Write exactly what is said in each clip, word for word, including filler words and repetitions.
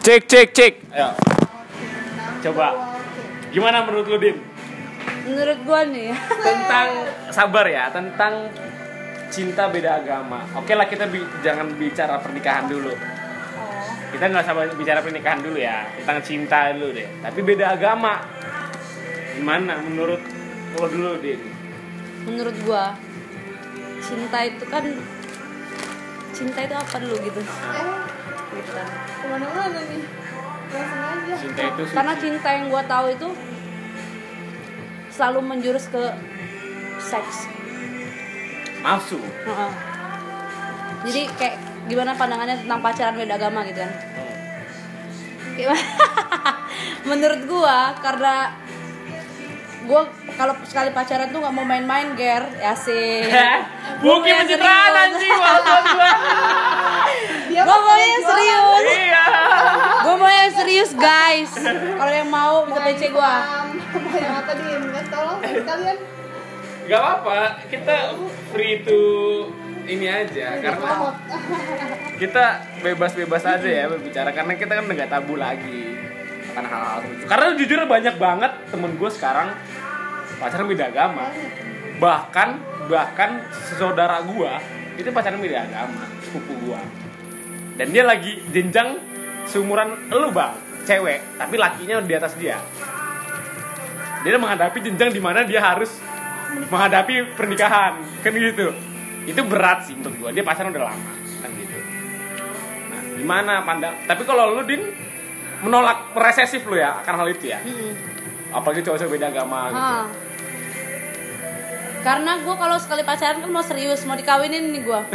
Cek cek cek. Ayo. Coba. Gimana menurut lu, Din? Menurut gua nih Tentang sabar ya, tentang cinta beda agama. Oke lah, kita bi- jangan bicara pernikahan dulu. Kita nggak usah bicara pernikahan dulu ya, tentang cinta dulu deh. Tapi beda agama. Gimana menurut lo dulu, Din? menurut gua cinta itu kan cinta itu apa dulu gitu. Gitu kan. Kemana-mana nih, langsung aja. Cinta itu suci. Karena cinta yang gua tahu itu selalu menjurus ke seks. Nafsu. Heeh. Jadi kayak gimana pandangannya tentang pacaran beda agama gitu kan? Gimana? Menurut gua karena gua kalau sekali pacaran tuh nggak mau main-main, ger, ya sih. Buki pencitraan anjing, maksud gua. Gua mau yang serius. Iya. Gua mau yang serius, guys. Kalau yang mau bisa P C gua. Mau yang apa Din? Kan tolong sekalian. Gak apa-apa, kita free to ini aja karena kita bebas-bebas aja ya berbicara karena kita kan udah gak tabu lagi akan hal-hal itu. Karena jujur banyak banget temen gue sekarang pacaran beda agama. Bahkan bahkan saudara gue itu pacaran beda agama, sepupu gue. Dan dia lagi jenjang seumuran elu bang, cewek, tapi lakinya di atas dia. Dia menghadapi jenjang di mana dia harus menghadapi pernikahan, kan gitu. Itu berat sih menurut gue. Dia pacaran udah lama, kan gitu. Nah, gimana pandang? Tapi kalau lu, Din, menolak resesif lu ya akan hal itu ya. Hmm. Apalagi cowok-cowok beda agama gitu. Ha. Karena gue kalau sekali pacaran kan mau serius, mau dikawinin nih gue.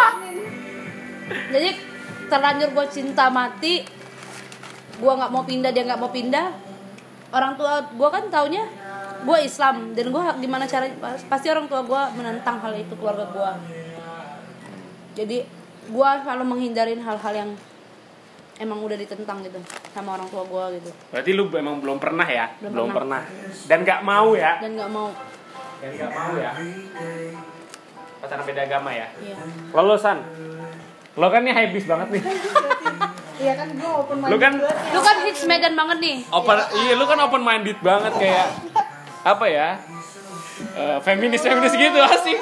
Jadi terlanjur gue cinta mati, gue nggak mau pindah, dia nggak mau pindah. Orang tua gue kan taunya gue Islam, dan gue gimana cara pasti orang tua gue menentang hal itu, keluarga gue. Jadi gue selalu menghindarin hal-hal yang emang udah ditentang gitu sama orang tua gue gitu. Berarti lu emang belum pernah ya? Belum Belum, pernah. pernah. Dan nggak mau ya? Dan nggak mau. Dan nggak mau ya? Pacaran beda agama ya? Iya. Lo lo San, lo kan nih habis banget nih. Iya kan gue open minded. Lu kan Lu kan hits Megan banget nih. open, iya lu kan open minded banget kayak apa ya? Uh, feminis feminis gitu asik.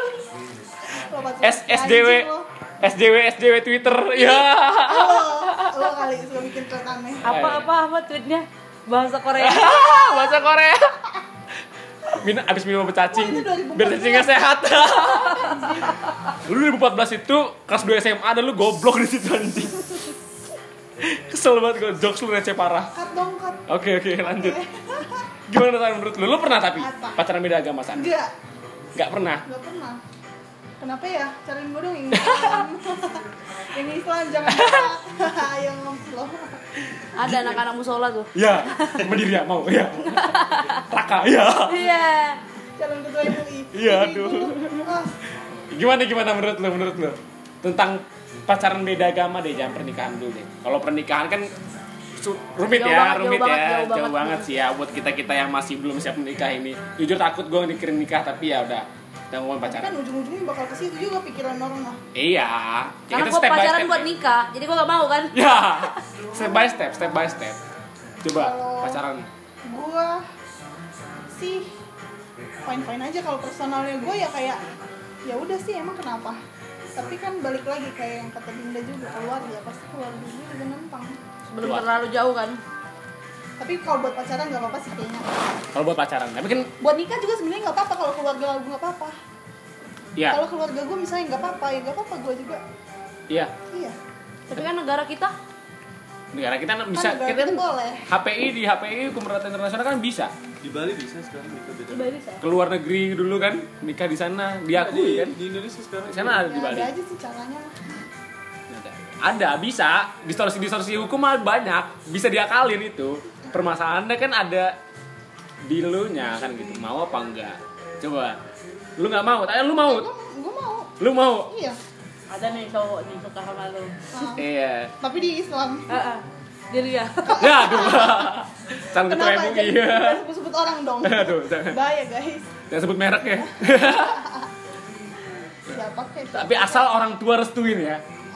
S SJW SJW SJW Twitter ya. Lo, lo kali suka bikin thread aneh. Apa apa apa tweetnya bahasa Korea. Bahasa Korea. Min abis minum obat cacing biar cacingnya sehat. Lu dua ribu empat belas itu kelas dua S M A dan lu goblok di situ anjing. Kesel banget gue, jokes lu receh parah. Cut dong, cut. Oke oke lanjut. Gimana San menurut lu? Lu pernah tapi Apa? pacaran beda agama San? Enggak, Enggak pernah. enggak pernah. Kenapa ya? Cariin gue dong yang Islam. Yang Islam jangan berat. Yang ngomong. Ada anak-anak musola tuh. Ya, berdiri ya mau ya. Raka ya. Iya. Calon ketua M U I. Iya, aduh. Ah, Gimana gimana menurut lu menurut lu? Tentang pacaran beda agama deh, jangan pernikahan dulu deh. Kalau pernikahan kan su- rumit Jauh ya, banget, rumit jauh ya, banget, jauh jauh, banget. banget sih ya buat kita-kita yang masih belum siap menikah ini. Jujur takut gue mikirin nikah tapi ya udah, kita ngomong kan pacaran. ujung-ujungnya bakal ke situ juga pikiran orang mah. Iya. Ya, Karena kita gue step by pacaran step buat ya. nikah, jadi gue gak mau kan. Ya, step by step, step by step. Coba Kalau- pacaran. Gua sih fine-fine aja. Kalau personalnya gue ya kayak ya udah sih, emang kenapa? Tapi kan balik lagi kayak yang kata Dinda juga, keluarga pasti keluarga gue juga nentang. Sebelum terlalu jauh kan. Tapi kalau buat pacaran nggak apa-apa sih kayaknya. Kalau buat pacaran, tapi kan Buat nikah juga sebenarnya nggak apa-apa kalau keluarga gue nggak apa-apa. ya, Kalau keluarga gue misalnya nggak apa-apa ya nggak apa-apa, gue juga. iya. Iya. Tapi kan negara kita Negara kita bisa Kan negara kita kita boleh. H P I di H P I hukum pemerintahan internasional kan bisa. Di Bali bisa sekarang nikah beda. Di Bali bisa. Keluar negeri dulu kan, nikah di sana diakui di, kan. di Indonesia sekarang. Di sana ada di Ya, Bali. ada aja sih caranya. Ada, bisa. Distorsi-distorsi hukum mah banyak. Bisa diakalin itu. Permasalahannya kan ada di lu nya kan gitu. Mau apa enggak? Coba. Lu enggak mau, tanya lu mau. Gue gue mau. Lu mau. Iya. Ada nih cowok nih suka sama lu. Ah, Iya. tapi di Islam. Heeh. Diri ya. Ya, aduh. Calon ketua Kenapa M U I. jadi jangan sebut-sebut orang dong? Aduh, jangan. Bahaya guys. Jangan sebut merek ya. Siapa kayak? Tapi asal orang tua restuin ya. Oh.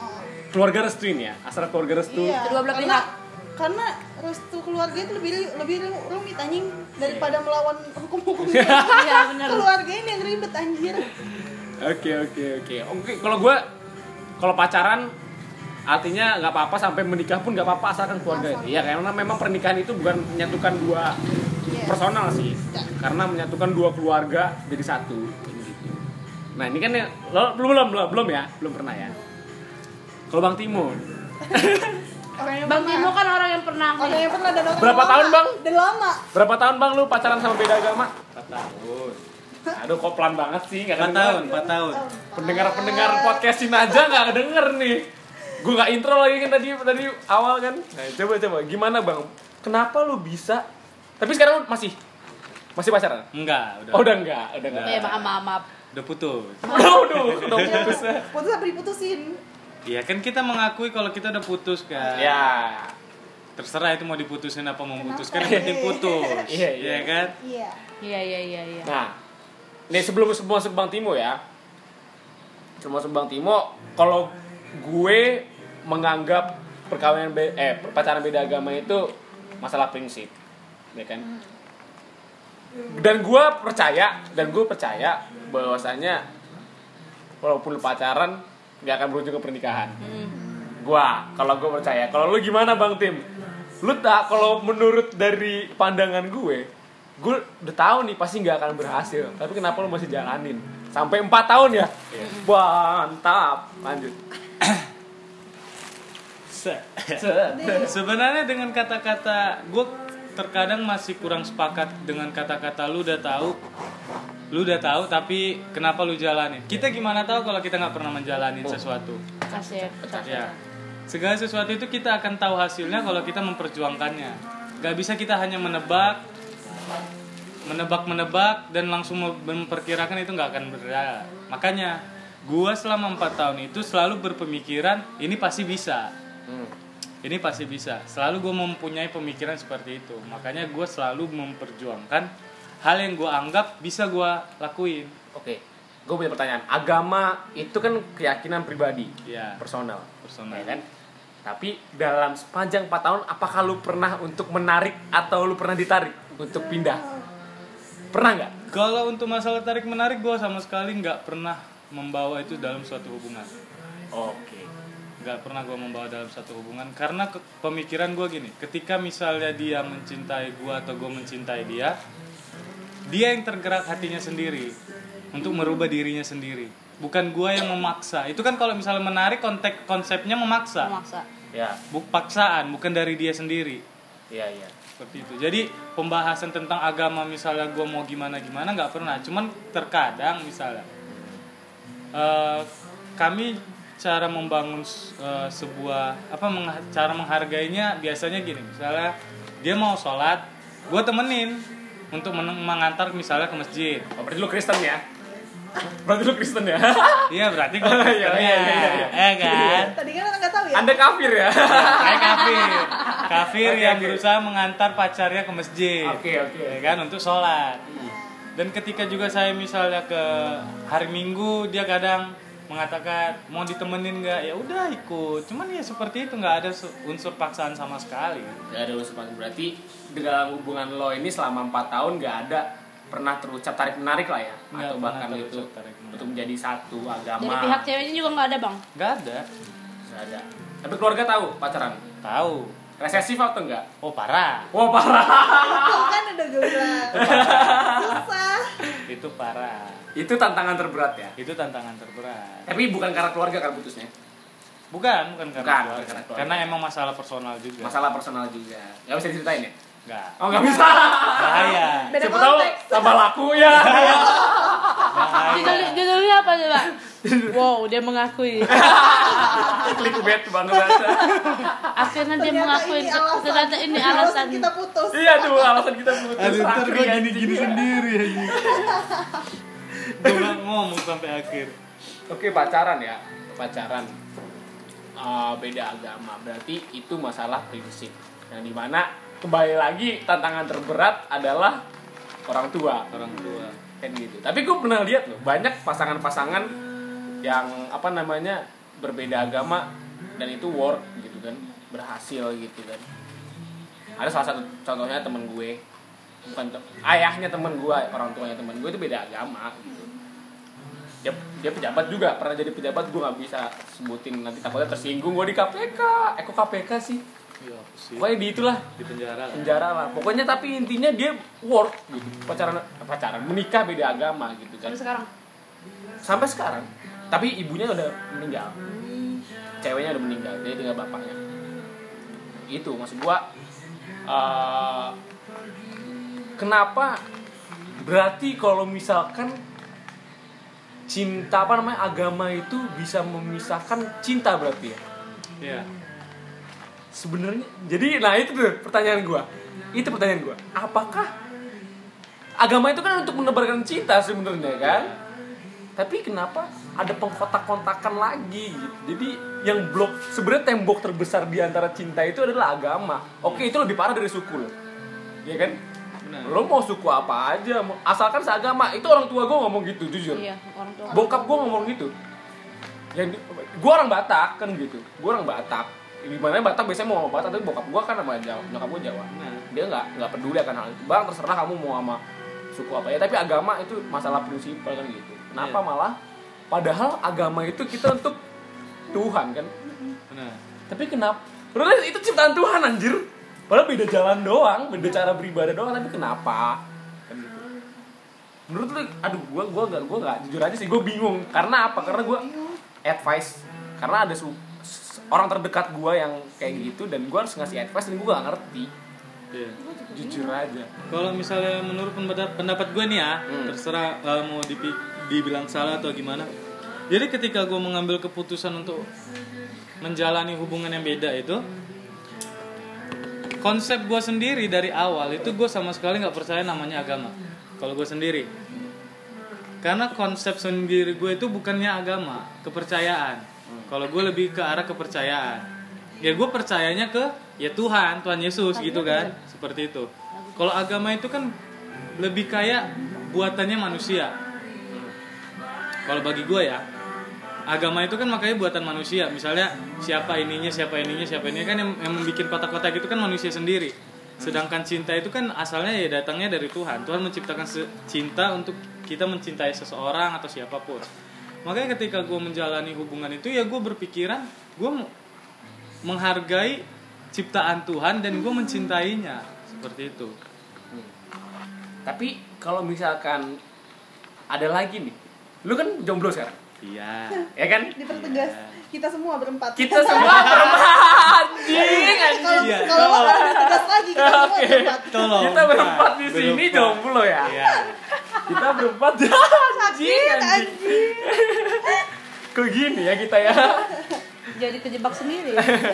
keluarga restuin ya, asal keluarga restu. Iya, Kedua belah karena, pihak. karena restu keluarga itu lebih lebih rumit anjing daripada melawan hukum-hukum keluarga. Iya benar. Keluarga ini yang ribet anjir. Oke oke oke oke. Kalau gue kalau pacaran artinya nggak apa-apa sampai menikah pun nggak apa-apa asalkan keluarga. Asal. Iya karena memang pernikahan itu bukan menyatukan dua Iya. personal sih, Ya. karena menyatukan dua keluarga jadi satu. Gitu. Nah ini kan ya, lo belum belum belum belum ya, belum pernah ya. Kalau Bang Timo, Orang yang Bang pernah- Timo kan orang yang pernah Orang yang pernah dan orang Berapa yang tahun, lama. Bang? Dan lama. berapa tahun Bang lu pacaran sama beda agama? empat tahun. Aduh kok pelan banget sih, nggak empat kedengeran. tahun, empat tahun. Pendengar-pendengar podcastin aja nggak denger nih. Gue nggak intro lagi kan tadi tadi awal kan. Nah, coba coba gimana Bang? Kenapa lu bisa? Tapi sekarang lu masih masih pacaran? Enggak, udah. Oh udah enggak, udah enggak. Eh maaf maaf maaf. Udah putus. Udah udah udah putus. Putus apa diputusin? Iya kan kita mengakui kalau kita udah putus kan. Ya. Terserah itu mau diputusin apa mau memutuskan, Kenapa? yang penting putus. Iya, iya. kan? Iya. Iya iya iya iya. Nah, nih sebelum sebelum masuk Bang Timo ya. Sebelum masuk Bang Timo, kalau gue menganggap perkawinan be- eh pacaran beda agama itu masalah prinsip, ya kan? Dan gue percaya dan gue percaya bahwasanya walaupun lu pacaran nggak akan berujung ke pernikahan. Gua, kalau gue percaya. Kalau lu gimana Bang Tim? Lu tak kalau menurut dari pandangan gue, gue udah tahu nih pasti nggak akan berhasil. Tapi kenapa lu masih jalanin? Sampai empat tahun ya? Mantap. Lanjut. Se- Sebenarnya dengan kata-kata gue terkadang masih kurang sepakat dengan kata-kata lu udah tahu, lu udah tahu tapi kenapa lu jalanin? Kita gimana tahu kalau kita nggak pernah menjalani sesuatu? Kasih. Ya, segala sesuatu itu kita akan tahu hasilnya kalau kita memperjuangkannya. Gak bisa kita hanya menebak, menebak-menebak dan langsung memperkirakan, itu nggak akan berjalan. Makanya gua selama empat tahun itu selalu berpemikiran ini pasti bisa. Hmm. Ini pasti bisa. Selalu gue mempunyai pemikiran seperti itu. Makanya gue selalu memperjuangkan hal yang gue anggap bisa gue lakuin. Oke. Gue punya pertanyaan. Agama itu kan keyakinan pribadi, Ya, personal, personal. ya kan? Tapi dalam sepanjang empat tahun, apakah lu pernah untuk menarik atau lu pernah ditarik untuk pindah? Pernah nggak? Kalau untuk masalah tarik menarik, gue sama sekali nggak pernah membawa itu dalam suatu hubungan. Oke. Nggak pernah gue membawa dalam satu hubungan karena ke- pemikiran gue gini, ketika misalnya dia mencintai gue atau gue mencintai dia, dia yang tergerak hatinya sendiri untuk merubah dirinya sendiri, bukan gue yang memaksa. Itu kan kalau misalnya menarik, konteks konsepnya memaksa, Memaksa. Ya, buk paksaan, bukan dari dia sendiri. iya iya. Seperti itu. Jadi pembahasan tentang agama misalnya gue mau gimana gimana nggak pernah. Cuman terkadang misalnya uh, kami cara membangun uh, sebuah apa meng- cara menghargainya biasanya gini. Misalnya dia mau sholat, gue temenin untuk men- mengantar misalnya ke masjid. Oh, berarti lu Kristen ya? Berarti lu Kristen ya? Iya berarti gue Iya, Kristen iya, ya, iya, iya. eh kan? Tadi kan nggak tahu ya. Anda kafir ya? Kayak kafir, kafir Oke, yang oke. berusaha mengantar pacarnya ke masjid. Oke, oke. Ya kan untuk sholat. Dan ketika juga saya misalnya ke hari Minggu, dia kadang mengatakan mau ditemenin nggak, ya udah ikut. Cuman ya seperti itu, nggak ada su- unsur paksaan sama sekali. Gak ada unsur paksaan. Berarti dalam hubungan lo ini selama empat tahun gak ada pernah terucap tarik menarik lah ya? Nggak Atau pernah bahkan terucap itu tarik menarik. untuk menjadi satu agama? Dari pihak ceweknya juga nggak ada bang. Nggak ada. Gak ada. Tapi keluarga tahu pacaran? Tahu. Resesif atau enggak? Oh parah. Wah parah. Tuh kan udah gue bilang. Susah. Itu parah. Itu tantangan terberat ya? Itu tantangan terberat. Tapi bukan karena keluarga kan putusnya? Bukan, bukan karena Bukan, keluarga. bukan karena keluarga. Karena emang masalah personal juga. Masalah personal juga. Gak bisa diceritain ya? Nggak. Oh gak bisa. Bahaya. Beda Siapa tahu konteks. tambah laku ya. Bahaya. Judul, judulnya apa coba? Wow, dia mengakui. Clickbait banget. Akhirnya dia Ternyata mengakui. ini alasan. Ternyata ini Alasan alasan. kita putus. Iya tuh alasan kita putus. Aduh, ntar gue Rakri, gini-gini anjing. sendiri aja. Gue gak ngomong sampai akhir. Oke pacaran ya, pacaran uh, beda agama berarti itu masalah prinsip. Yang dimana kembali lagi tantangan terberat adalah orang tua, Orang tua. kan gitu. Tapi gue pernah lihat loh banyak pasangan-pasangan yang apa namanya berbeda agama dan itu work gitu kan, berhasil gitu kan. Ada salah satu contohnya temen gue, bukan te- ayahnya temen gue, orang tuanya temen gue itu beda agama gitu. Dia, dia pejabat juga, pernah jadi pejabat, gue nggak bisa sebutin nanti takutnya tersinggung gue di K P K. Eh kok K P K sih? Iya, sih. Pokoknya di itulah, Di penjara lah. penjara lah. Pokoknya tapi intinya dia work gitu, pacaran pacaran menikah beda agama gitu kan. Sampai sekarang. Sampai sekarang. Tapi ibunya udah meninggal. Ceweknya udah meninggal, jadi tinggal bapaknya. Itu maksud gua uh, kenapa berarti kalau misalkan cinta apa namanya agama itu bisa memisahkan cinta berarti ya? Iya. Sebenarnya jadi nah itu tuh pertanyaan gua. Itu pertanyaan gua. Apakah agama itu kan untuk menebarkan cinta sebenarnya kan? Tapi kenapa ada pengkotak-kontakan lagi gitu. Jadi yang blok sebenarnya tembok terbesar di antara cinta itu adalah agama. Oke, itu lebih parah dari suku loh. Ya kan? Benar. Lo mau suku apa aja, mau- asalkan seagama. Itu orang tua gue ngomong gitu, jujur. Iya, orang tua. Bokap gue ngomong gitu. Yang gue orang Batak kan gitu. Gue orang Batak. Gimana Batak biasanya mau sama Batak, tapi bokap gue kan sama Jawa, nyokap gue Jawa. Nah. Dia nggak nggak peduli akan hal itu. Bang terserah kamu mau sama suku apa ya. Tapi agama itu masalah prinsipal kan gitu. Kenapa Iya. malah? Padahal agama itu kita untuk Tuhan kan. Benar. Tapi kenapa? Padahal itu ciptaan Tuhan anjir. Padahal beda jalan doang, beda cara beribadah doang. Tapi kenapa? Kan gitu. Menurut lu, aduh, gua gua gak, gua gak jujur aja sih, gua bingung. Karena apa? Karena gua advice. Karena ada su- orang terdekat gua yang kayak gitu dan gua harus ngasih advice dan gua gak ngerti. Iya. Jujur aja. Kalau misalnya menurut pendapat pendapat gue nih ya, Hmm. terserah uh, mau dipi- dibilang salah atau gimana. Jadi ketika gue mengambil keputusan untuk menjalani hubungan yang beda itu, konsep gue sendiri dari awal itu gue sama sekali nggak percaya namanya agama. Kalau gue sendiri, karena konsep sendiri gue itu bukannya agama, kepercayaan. Kalau gue lebih ke arah kepercayaan. Ya gue percayanya ke ya Tuhan, Tuhan Yesus gitu kan, seperti itu. Kalau agama itu kan lebih kayak buatannya manusia. Kalau bagi gue ya, agama itu kan makanya buatan manusia. Misalnya siapa ininya, siapa ininya, siapa ininya kan yang, yang membuat kotak-kotak itu kan manusia sendiri. Sedangkan cinta itu kan asalnya ya datangnya dari Tuhan. Tuhan menciptakan se- cinta untuk kita mencintai seseorang atau siapapun. Makanya ketika gue menjalani hubungan itu ya gue berpikiran gue menghargai ciptaan Tuhan dan gue mencintainya seperti itu. Tapi kalau misalkan ada lagi nih, lu kan jomblo sekarang, Iya. ya kan? Dipertegas kita semua berempat. Kita semua berempat anjing, anjing. Kalau Iya, kalau lo tolong. harus tegas lagi kita semua Oke. berempat. Tolong. Kita berempat di sini Berempat. jomblo ya. Iya. Kita berempat anjing, anjing. Anjing. Kok gini ya kita ya? Jadi kejebak sendiri.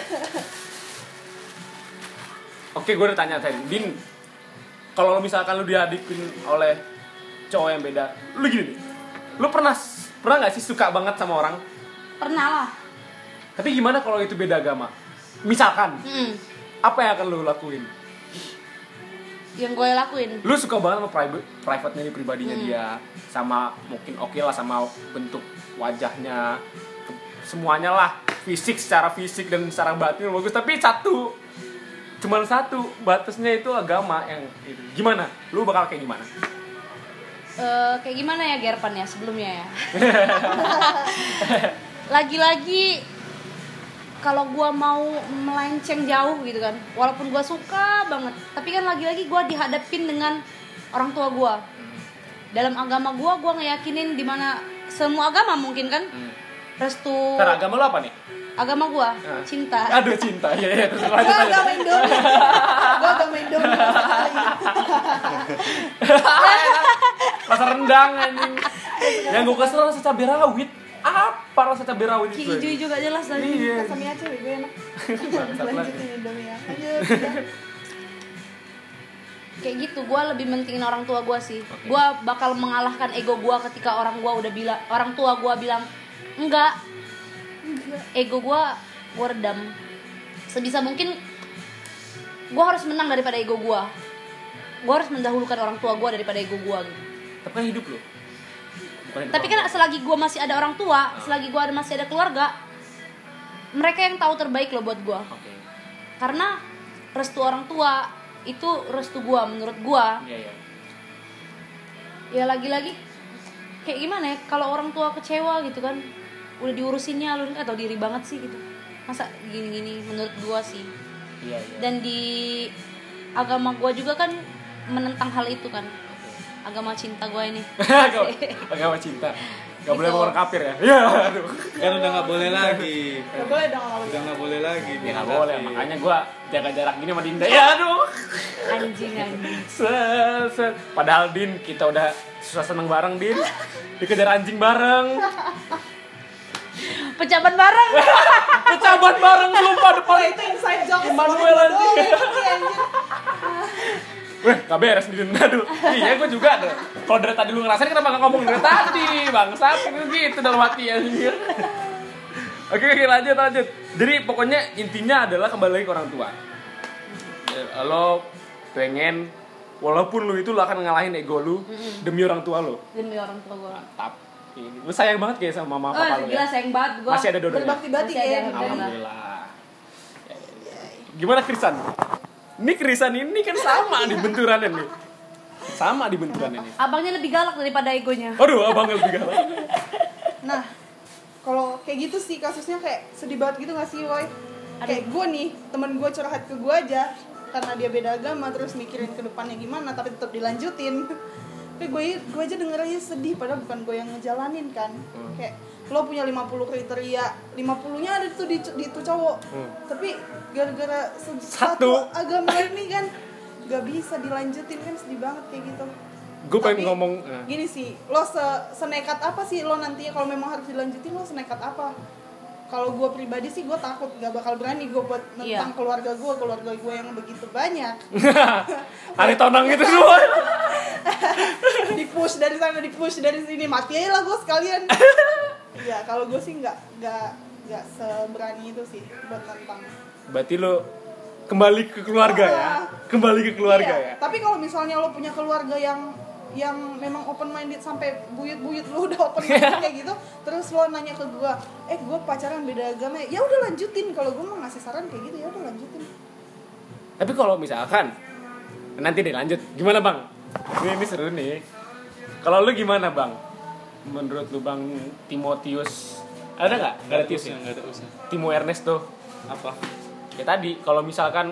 Oke, gue udah tanya tadi, Din. Kalau misalkan lu dihadapin oleh cowok yang beda, lu gini nih. Lu pernah pernah nggak sih suka banget sama orang? Pernah lah. Tapi gimana kalau itu beda agama? Misalkan, Hmm. apa yang akan lu lakuin? Yang gue lakuin. Lu suka banget sama private private-nya nih, pribadinya Hmm. dia, sama mungkin oke lah sama bentuk wajahnya, semuanya lah, fisik secara fisik dan secara batin bagus. Tapi satu, cuman satu batasnya itu agama yang itu. Gimana? Lu bakal kayak gimana? Eh, kayak gimana ya Gerpan ya sebelumnya ya. Lagi-lagi kalau gua mau melenceng jauh gitu kan, walaupun gua suka banget, tapi kan lagi-lagi gua dihadapin dengan orang tua gua. Dalam agama gua, gua ngeyakinin di mana semua agama mungkin kan, restu Ntar agama lu apa nih? agama gua Ah. cinta. Aduh, cinta. Iya, iya, terus Gue lanjut aja. agama Indomie. Gue agama Indomie. Rasa rendang anjing. Yang gue kesel rasa cabai rawit. Apa rasa cabai rawit Ki itu? hijau juga jelas tadi. Iya. Kasami aja gue enak. Bangsat Lanjutin banget. Indomie ya. Lanjut. Ya. Kayak gitu, gue lebih mentingin orang tua gue sih. Oke. Gue bakal mengalahkan ego gue ketika orang gue udah bilang, orang tua gue bilang enggak. Ego gue, gue redam. Sebisa mungkin gue harus menang daripada ego gue. Gue harus mendahulukan orang tua gue daripada ego gue gitu. Tapi kan hidup lo. Bukan hidup Tapi orang kan selagi gue masih ada orang tua, selagi gue masih ada keluarga, mereka yang tahu terbaik loh buat gue. Oke. Karena restu orang tua itu restu gue menurut gue. Iya, iya. Ya lagi-lagi kayak gimana ya, kalau orang tua kecewa gitu kan, udah diurusinnya lu nggak tahu diri banget sih gitu, masa gini-gini menurut gue sih. Iya, iya. Dan di agama gue juga kan menentang hal itu kan, agama cinta gue ini. Agama cinta. Gak boleh Gitu. orang kafir ya? Iya, aduh. Kan udah nggak boleh lagi. Gak boleh dong kalau Udah nggak boleh lagi. Ya biar gak boleh, kafir. makanya gue jaga jarak gini sama Dinda. Ya aduh. Anjing anjing. Se- se- Padahal Din, kita udah susah seneng bareng Din. Dikejar anjing bareng. Pecaban bareng. Kecaban bareng sumpah depan. itu inside joke Emmanuel anjing. anjing. Weh, gak beres Din. Aduh. Iya, gue juga deh. Kalau dari tadi lu ngerasain kenapa gak ngomong dari tadi? Bangsat gitu dalam hati anjir. Oke, oke, lanjut, lanjut. Jadi pokoknya intinya adalah kembali lagi ke orang tua. Ya, lo pengen, walaupun lu itu lo akan ngalahin ego lu demi orang tua lo. Demi orang tua gue. Mantap. Ini. Lu sayang banget kayak sama mama Oh, papa lu gila ya? sayang banget gue. Masih ada dodonya? Berbakti-bakti Masih ada, ya. alhamdulillah. Alhamdulillah. Ya, ya, ya. Gimana Krisan? Ini Krisan ini kan sama di benturannya nih. Sama di benturannya nih. Abangnya lebih galak daripada egonya. Aduh, abang lebih galak. Nah, kalau kayak gitu sih kasusnya kayak sedih banget gitu gak sih, Woy? Kayak gue nih, temen gue curhat ke gue aja karena dia beda agama, terus mikirin ke depannya gimana, tapi tetap dilanjutin. Tapi gue, gue aja denger aja sedih, padahal bukan gue yang ngejalanin kan. Hmm. Kayak, lo punya lima puluh kriteria, lima puluh-nya ada tuh di, di itu cowok. Hmm. Tapi gara-gara se- Satu. satu agama ini kan gak bisa dilanjutin, kan sedih banget kayak gitu. Gue pengen Tapi, ngomong eh. gini sih, lo se senekat apa sih lo nantinya kalau memang harus dilanjutin, lo senekat apa? Kalau gue pribadi sih gue takut gak bakal berani gue buat nentang Iya. keluarga gue, keluarga gue yang begitu banyak. Hari tonang itu semua. Di push dari sana, di push dari sini, mati aja lah gue sekalian. Ya kalau gue sih nggak nggak nggak seberani itu sih buat nentang. Berarti lo kembali ke keluarga ya? Kembali ke keluarga Iya, ya? tapi kalau misalnya lo punya keluarga yang yang memang open minded sampai buyut-buyut lo udah open minded kayak gitu, terus lo nanya ke gue, eh gue pacaran beda agama, ya udah lanjutin. Kalau gue mau ngasih saran kayak gitu, ya udah lanjutin. Tapi kalau misalkan nanti deh lanjut, gimana bang? Ini, ini seru nih. Kalau lu gimana bang? Menurut lu bang Timotius ada nggak? Nggak ada Tius ya? Nggak ada usah. Timo Ernesto. Apa? Ya tadi kalau misalkan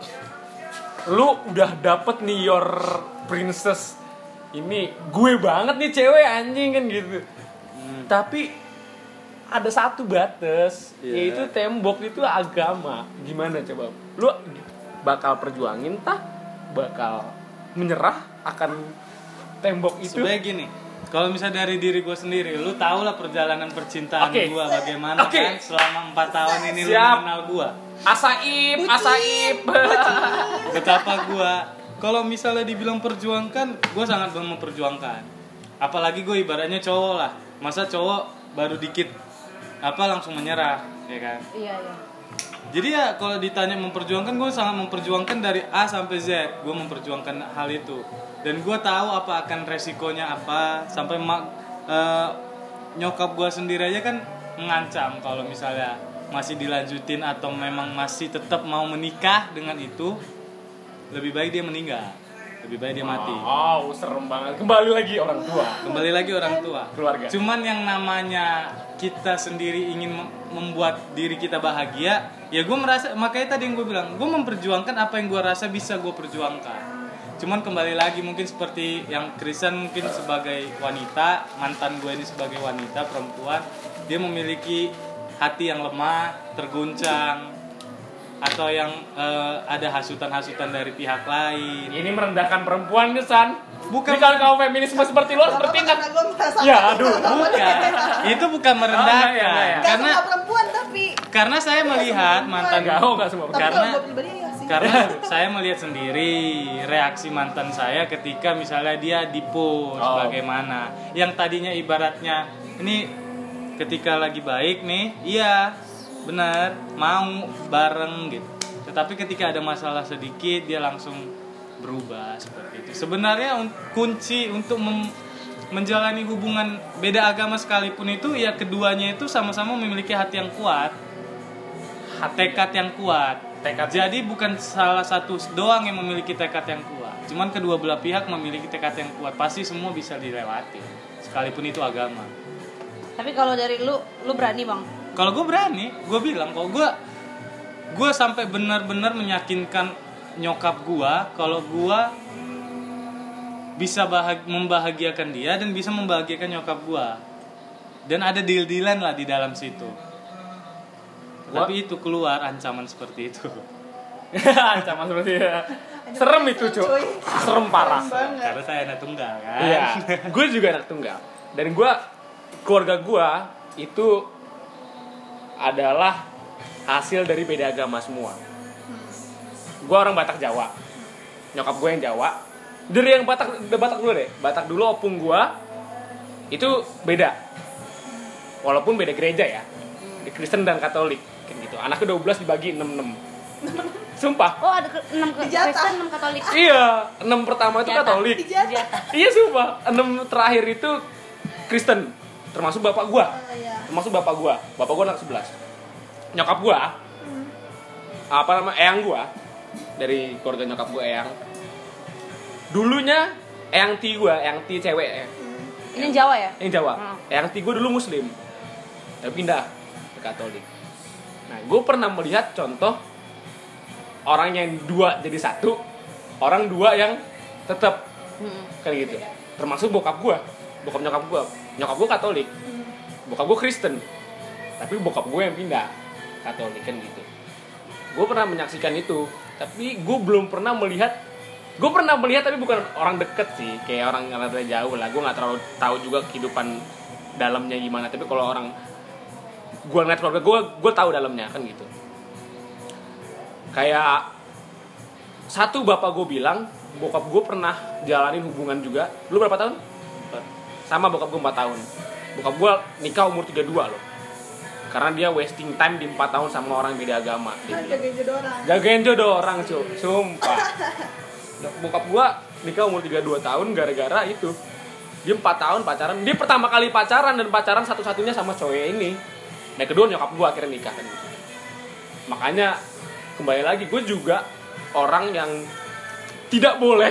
lu udah dapet nih your princess, ini gue banget nih cewek anjing kan gitu. Hmm. Tapi ada satu batas, Iya. yaitu tembok itu agama. Gimana coba? Lu bakal perjuangin tah? Bakal menyerah akan tembok itu? Sebagai gini, kalau misalnya dari diri gue sendiri, lu tau lah perjalanan percintaan Oke. gue bagaimana Oke. kan selama empat tahun ini lu Siap. mengenal gue. Asaib, asaib. Betapa gue, kalau misalnya dibilang perjuangkan, gue sangat memperjuangkan. Apalagi gue ibaratnya cowok lah, masa cowok baru dikit apa langsung menyerah, ya kan? Iya iya. Jadi ya kalau ditanya memperjuangkan, gue sangat memperjuangkan dari A sampai Z. Gue memperjuangkan hal itu. Dan gue tahu apa akan resikonya apa. Sampai mak, eh, nyokap gue sendiri aja kan mengancam kalau misalnya masih dilanjutin atau memang masih tetap mau menikah dengan itu, lebih baik dia meninggal. Lebih baik dia mati. Wow, serem banget. Kembali lagi orang tua. Kembali lagi orang tua. Keluarga. Cuman yang namanya kita sendiri ingin mem- membuat diri kita bahagia, ya gue merasa, makanya tadi yang gue bilang, gue memperjuangkan apa yang gue rasa bisa gue perjuangkan. Cuman kembali lagi mungkin seperti yang Krisan mungkin sebagai wanita, mantan gue ini sebagai wanita perempuan, dia memiliki hati yang lemah, terguncang, atau yang eh, ada hasutan-hasutan dari pihak lain. Ini merendahkan perempuan nih San. Bukan. Ini kalau kamu feminisme seperti lu harus bertindak. Karena gue merasa Ya, aduh. Bukan, itu bukan merendahkan. Oh, iya, iya, iya. Gak Karena semua perempuan tapi karena saya melihat mantan Enggak, oh enggak semua. tapi Karena- kalau gue pribadi ya sih. karena saya melihat sendiri reaksi mantan saya ketika misalnya dia di-post Oh. bagaimana. Yang tadinya ibaratnya ini ketika lagi baik nih, iya benar mau bareng gitu. Tetapi ketika ada masalah sedikit dia langsung berubah seperti itu. Sebenarnya un- kunci untuk mem- menjalani hubungan beda agama sekalipun itu ya keduanya itu sama-sama memiliki hati yang kuat. tekad yang kuat. Tekad. Jadi bukan salah satu doang yang memiliki tekad yang kuat. Cuman kedua belah pihak memiliki tekad yang kuat. Pasti semua bisa dilewati. Sekalipun itu agama. Tapi kalau dari lu, lu berani bang? Kalau gue berani, gue bilang kalau gue gue sampai benar-benar meyakinkan nyokap gue kalau gue bisa bahag- membahagiakan dia dan bisa membahagiakan nyokap gue. Dan ada deal-dealan lah di dalam situ. Gua- Tapi itu keluar ancaman seperti itu. Ancaman seperti itu. Serem itu, Cuk. Cuy. Serem parah. Serem banget. Karena saya anak tunggal kan. Iya. Gue juga anak tunggal. Dan gue, keluarga gue itu adalah hasil dari beda agama semua. Gue orang Batak Jawa. Nyokap gue yang Jawa. Dari yang Batak, Batak dulu deh. Batak dulu opung gue itu beda. Walaupun beda gereja ya. Di Kristen dan Katolik kan gitu. Anaknya dua belas dibagi enam enam. Sumpah. Oh ada ke- enam ke- Dijatah. Kristen, enam Katolik. Iya, enam pertama itu Jatah. Katolik. Dijatah. Iya sumpah, enam terakhir itu Kristen. Termasuk bapak gua. Oh, iya. Termasuk bapak gua. Bapak gua anak sebelas. Nyokap gua, Hmm. apa nama eyang gua dari keluarga nyokap gua eyang. Dulunya eyang ti gua, eyang ti cewek ya. Ini yang Jawa ya? Yang Jawa. Hmm. Eyang ti gua dulu muslim. Tapi pindah ke Katolik. Nah, gua pernah melihat contoh orang yang dua jadi satu, orang dua yang tetap Hmm. kan gitu. Termasuk bokap gua, bokap nyokap gua. Nyokap gua Katolik, bokap gua Kristen. Tapi bokap gua yang pindah Katolik kan gitu. Gua pernah menyaksikan itu, tapi gua belum pernah melihat. Gua pernah melihat tapi bukan orang deket sih, kayak orang yang rada jauh lah. Gua nggak terlalu tahu juga kehidupan dalamnya gimana. Tapi kalau orang gua ngeliat keluarga gua, gua tahu dalamnya kan gitu. Kayak satu bapak gue bilang, bokap gue pernah jalanin hubungan juga. Lu berapa tahun? Sama bokap gue empat tahun. Bokap gue nikah umur tiga puluh dua loh. Karena dia wasting time di empat tahun sama orang beda agama. Dia Kan bilang. jagain jodoh orang. Jagain jodoh orang, cuy. Sumpah. Bokap gue nikah umur tiga puluh dua tahun gara-gara itu. Dia empat tahun pacaran. Dia pertama kali pacaran dan pacaran satu-satunya sama cowok ini. Nah kedua nyokap gue akhirnya nikah kan gitu. Makanya kembali lagi gue juga orang yang tidak boleh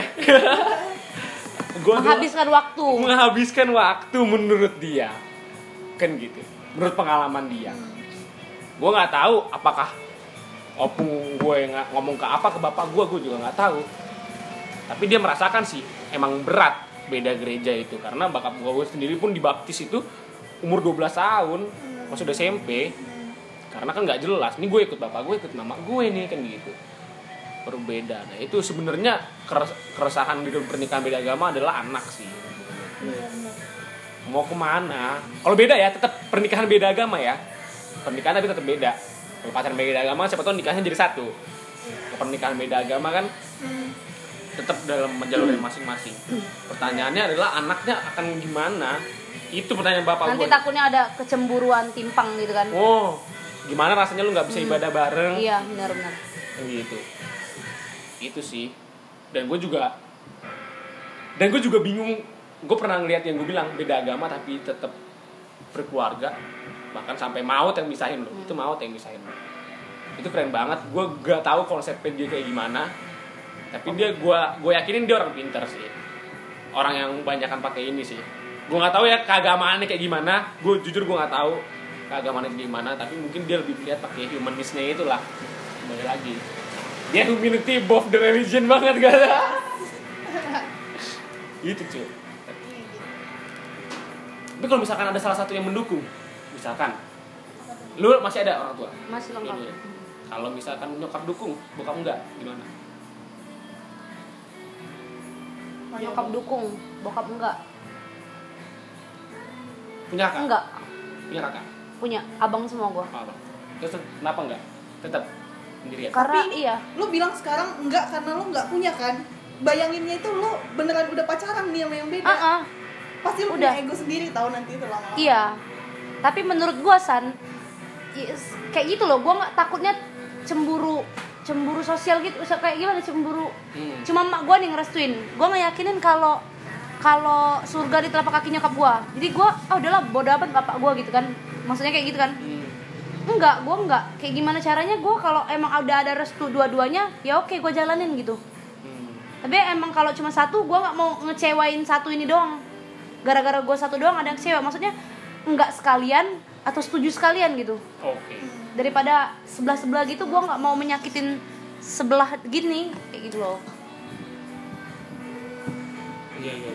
gua Menghabiskan waktu. menghabiskan waktu menurut dia kan gitu, menurut pengalaman dia. Gue nggak tahu apakah opung gue yang ngomong ke apa ke bapak gue, gue juga nggak tahu. Tapi dia merasakan sih emang berat beda gereja itu, karena bapak gue sendiri pun dibaptis itu umur dua belas tahun, masih udah S M P. Karena kan nggak jelas, ini gue ikut bapak gue, ikut mama gue nih kan gitu. Berbeda. Nah itu sebenarnya keres- keresahan di dalam pernikahan beda agama adalah anak sih. Iya, benar. Mau kemana? Kalau beda ya, tetap pernikahan beda agama ya. Pernikahan tapi tetap beda. Kalau pacaran beda agama, siapa tahu nikahnya jadi satu. Kalau pernikahan beda agama kan tetap dalam jalur masing-masing. Pertanyaannya adalah anaknya akan gimana? Itu pertanyaan bapak Nanti gue. takutnya ada kecemburuan timpang gitu kan? Oh, gimana rasanya lu nggak bisa ibadah bareng? Iya benar-benar. Kayak gitu. Itu sih. Dan gue juga dan gue juga bingung. Gue pernah ngeliat yang gue bilang beda agama tapi tetap berkeluarga, bahkan sampai maut yang misahin lo. Itu maut yang misahin lo. Itu keren banget. Gue gak tahu konsepnya dia kayak gimana, tapi dia gue gue yakinin dia orang pintar sih, orang yang kebanyakan pakai ini sih. Gue nggak tahu ya keagamaannya kayak gimana. Gue jujur gue nggak tahu keagamaannya kayak gimana, tapi mungkin dia lebih lihat pakai humanisnya itulah. Kembali lagi, dia humility above the religion banget gak ada. Itu cuy. Tapi kalau misalkan ada salah satu yang mendukung, misalkan lu masih ada orang tua, Masih lengkap. Dua-duanya. Kalau misalkan nyokap dukung, bokap enggak, gimana? Nyokap dukung, bokap enggak. Punya kakak? Enggak, Punya kakak? punya abang semua gua. Apa? Terus kenapa enggak? Tetap sendirian. Karena Tapi- iya, Lu bilang sekarang enggak karena lu enggak punya kan? Bayanginnya itu lu beneran udah pacaran nih sama yang beda. ah ah, Pasti lu Udah. punya ego sendiri tahu nanti itu lama-lama. iya. Tapi menurut gua San, yes, kayak gitu loh, gua nggak takutnya cemburu, cemburu sosial gitu, Usah kayak gimana cemburu? Hmm. Cuma mak gua nih ngerestuin, gua ngeyakinin kalau kalau surga di telapak kaki nyokap gua. Jadi gua, oh udahlah bodo amat bapak gua gitu kan, maksudnya kayak gitu kan. Hmm. enggak, gue enggak. Kayak gimana caranya gue kalau emang udah ada restu dua-duanya, ya oke gue jalanin gitu. Hmm. Tapi emang kalau cuma satu, gue nggak mau ngecewain satu ini doang. Gara-gara gue satu doang ada yang kecewa. Maksudnya enggak sekalian atau setuju sekalian gitu. Oke. Daripada sebelah-sebelah gitu, gue nggak mau menyakitin sebelah gini kayak gitu loh. Iya iya.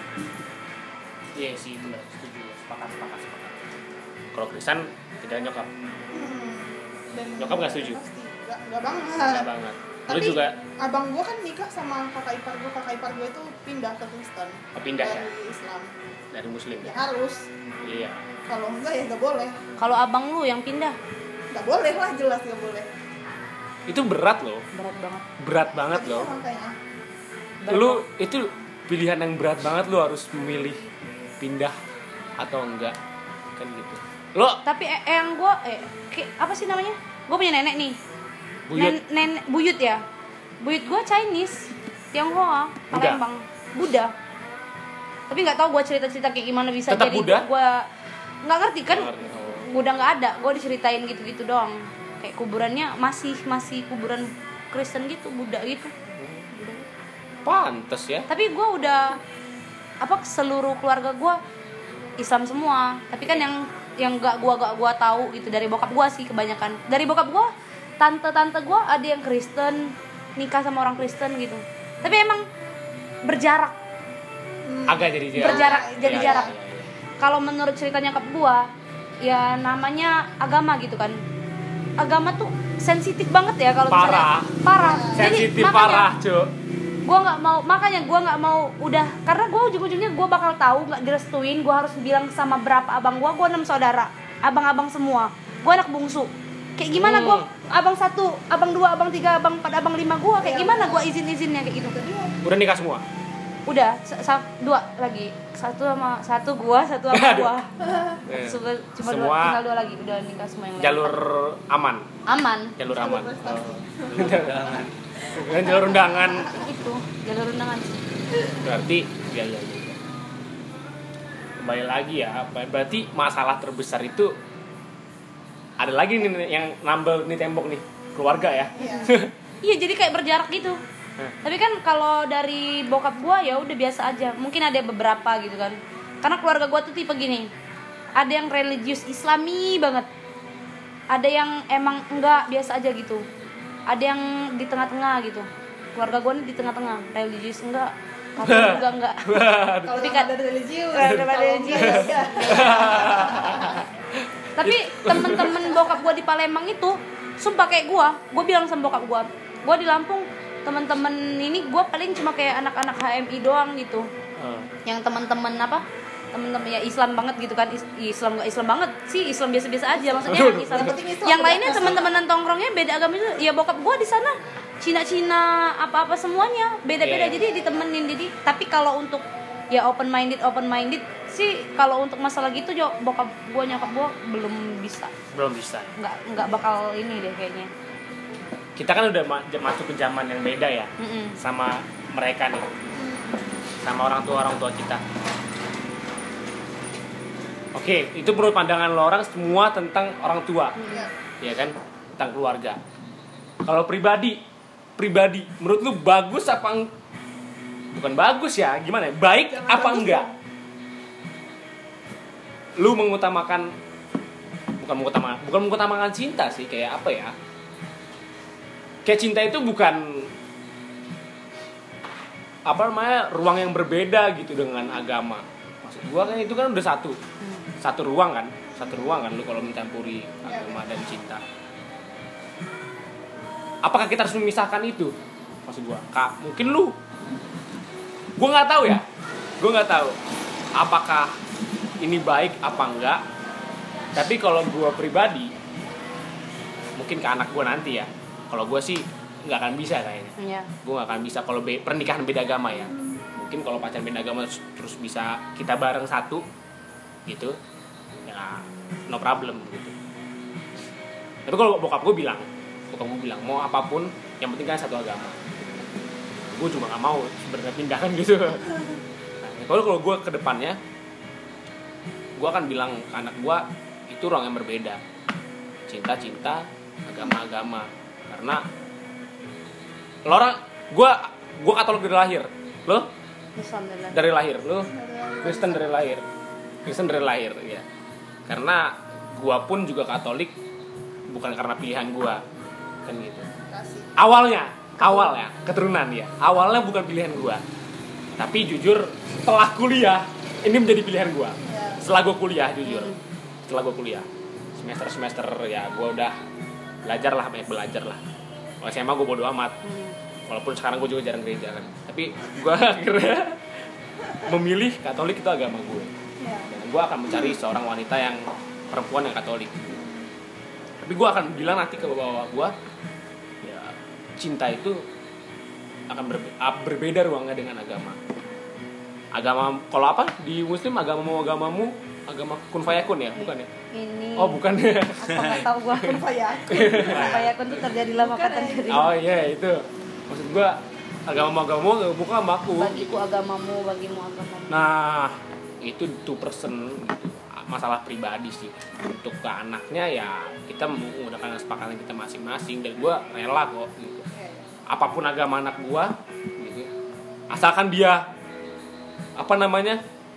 Iya sih benar, setuju. Sepakat sepakat sepakat. Kalau Kristen tidak nyokap. Hmm. Dan Nyokap nggak setuju? pasti nggak nggak banget. Enggak banget. Lu Tapi juga abang gua kan nikah sama kakak ipar gua, kakak ipar gua itu pindah ke Kristen. Oh, pindah ya? Dari Islam. dari muslim. Ya harus. Iya. Kalau enggak ya nggak boleh. Kalau abang lu yang pindah, Nggak boleh lah, jelas nggak boleh. Itu berat loh. berat banget. Berat banget Iya, loh. makanya. Berat Lu banget. itu pilihan yang berat banget, lu harus memilih pindah atau enggak kan gitu. Lo Tapi eh, yang gue eh kayak, apa sih namanya? Gue punya nenek nih. buyut Nen, nenek buyut ya. Buyut gue Chinese, Tionghoa, Buddha. Palembang, Buddha. Tapi nggak tahu gue cerita-cerita kayak gimana bisa Tetap jadi Buddha? gue nggak ngerti kan. Oh. Buddha nggak ada, gue diceritain gitu-gitu doang. Kayak kuburannya masih masih kuburan Kristen gitu, Buddha gitu. Pantes ya. Tapi gue udah apa seluruh keluarga gue Islam semua. Tapi kan yang yang gak gue gak gue tahu gitu dari bokap gue sih kebanyakan. Dari bokap gue, tante-tante gue ada yang Kristen, nikah sama orang Kristen gitu. Tapi emang berjarak, Agak jadi jarak. berjarak, Iya, jadi Iya, jarak. iya, iya. Kalau menurut cerita nyokap gue, ya namanya agama gitu kan. Agama tuh sensitif banget ya kalau Parah. misalnya parah. Sensitif makanya- parah, Cuk. gue nggak mau, makanya gue nggak mau udah, karena gue ujung-ujungnya gue bakal tahu nggak direstuin, gue harus bilang sama berapa abang gue gue enam saudara, abang-abang semua, gue anak bungsu, kayak gimana Hmm. gue abang satu, abang dua, abang tiga, abang empat, abang lima, gue kayak Iya, gimana benar. gue izin-izinnya kayak gitu. Udah nikah semua. Udah sa- sa- dua lagi, satu sama satu gue, satu sama gue, Eh, cuma dua, semua tinggal dua lagi, udah nikah semua yang lain. jalur aman, Aman jalur aman. prestasi. Oh. Jalur aman. Dengan jalur undangan. itu, jalur undangan sih. Berarti ya ya ya. ya. Kembali lagi ya, apa? Berarti masalah terbesar itu ada lagi nih yang nambel nih tembok nih, keluarga ya. Iya. Iya, jadi kayak berjarak gitu. Hah. Tapi kan kalau dari bokap gua ya udah biasa aja. Mungkin ada beberapa gitu kan. Karena keluarga gua tuh tipe gini. Ada yang religius Islami banget. Ada yang emang enggak, biasa aja gitu. Ada yang di tengah-tengah gitu. Keluarga gua nih di tengah-tengah. Religius enggak, Katolik juga enggak. Kalau Tapi yang kan- ada religius, Kalau ada kalau religius. enggak, ya. Tapi temen-temen bokap gua di Palembang itu sumpah kayak gua, gua bilang sama bokap gua, gua di Lampung temen-temen ini gua paling cuma kayak anak-anak H M I doang gitu. Oh. Yang temen-temen apa? Temen-temen ya Islam banget gitu kan. Is- Islam gak Islam banget sih, Islam biasa-biasa aja maksudnya yang Islam. Yang penting Islam Yang udah. lainnya temen-temenan tongkrongnya beda agama itu. Ya bokap gua di sana Cina-Cina apa-apa semuanya beda-beda, Iya. jadi ditemenin. Jadi tapi kalau untuk ya open minded open minded sih, kalau untuk masalah gitu jo bokap gua nyokap gua belum bisa, Belum bisa. nggak nggak bakal ini deh kayaknya. Kita kan udah ma- masuk ke zaman yang beda ya Mm-mm. sama mereka nih, sama orang tua orang tua kita. Oke, itu menurut pandangan lo orang semua tentang orang tua, Iya. ya kan, tentang keluarga. Kalau pribadi, pribadi, menurut lu bagus apa eng- bukan bagus ya, gimana? ya? Baik Jangan apa bagus enggak? Lu mengutamakan, bukan mengutamakan, bukan mengutamakan cinta sih, kayak apa ya? Kayak cinta itu bukan apa namanya ruang yang berbeda gitu dengan agama. Maksud gua kan itu kan udah satu, satu ruang kan, satu ruang kan lu kalau mencampuri agama dan cinta. Apakah kita harus memisahkan itu? Maksud gua, kak, mungkin lu, gua nggak tahu ya, gua nggak tahu apakah ini baik apa enggak. Tapi kalau gua pribadi, mungkin ke anak gua nanti ya. Kalau gue sih nggak akan bisa kayaknya. Iya. Gue nggak akan bisa kalau be- pernikahan beda agama ya. Mungkin kalau pacaran beda agama terus, terus bisa kita bareng satu gitu, ya no problem gitu. Tapi kalau bokap gue bilang, bokap gue bilang mau apapun yang penting kan satu agama. Gue cuma nggak mau sebenarnya pindahkan gitu. Nah, kalau kalau gue ke depannya, gue akan bilang ke anak gue itu ruang yang berbeda. cinta-cinta, agama-agama. Karena lo orang, gue gue Katolik dari lahir, lo Alhamdulillah. dari lahir, lo Kristen dari lahir, Kristen dari lahir, ya. Karena gue pun juga Katolik bukan karena pilihan gue, kan gitu. Kasih. Awalnya, awalnya keturunan ya, awalnya bukan pilihan gue, tapi jujur setelah kuliah ini menjadi pilihan gue. Ya. Setelah gue kuliah, jujur, setelah gue kuliah semester semester ya gue udah belajar lah, banyak belajar lah. Kalau S M A gue bodo amat. Hmm. Walaupun sekarang gue juga jarang gereja kan, tapi gue akhirnya memilih Katolik itu agama gue. Ya. Dan gue akan mencari seorang wanita yang perempuan yang Katolik. Tapi gue akan bilang nanti ke bawah gue, ya cinta itu akan berbe- berbeda ruangnya dengan agama. Agama kalau apa di Muslim agamamu agamamu agama kun fayakun ya, bukan ya? Ini Oh bukan ya? apa nggak tahu gua. Fayakun. Apa ya kan tuh terjadilah maka terjadi. Oh iya itu. Maksud gue agama agamamu bukan sama aku. Bagiku agamamu, bagimu agamamu. Nah itu two person gitu. Masalah pribadi sih. Untuk ke anaknya ya kita menggunakan kesepakatan kita masing-masing dan gue rela kok gitu. Apapun agama anak gue gitu. Asalkan dia apa namanya